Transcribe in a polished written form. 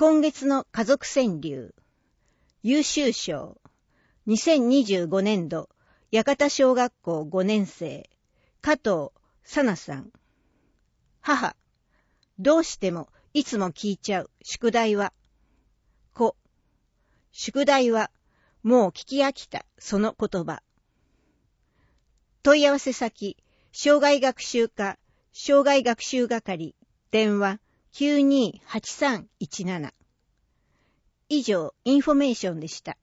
今月の家族川柳優秀賞2025年度八幡小学校5年生加藤さなさん。母、どうしてもいつも聞いちゃう宿題は。子、宿題はもう聞き飽きたその言葉。問い合わせ先障害学習課障害学習係電話928317。以上インフォメーションでした。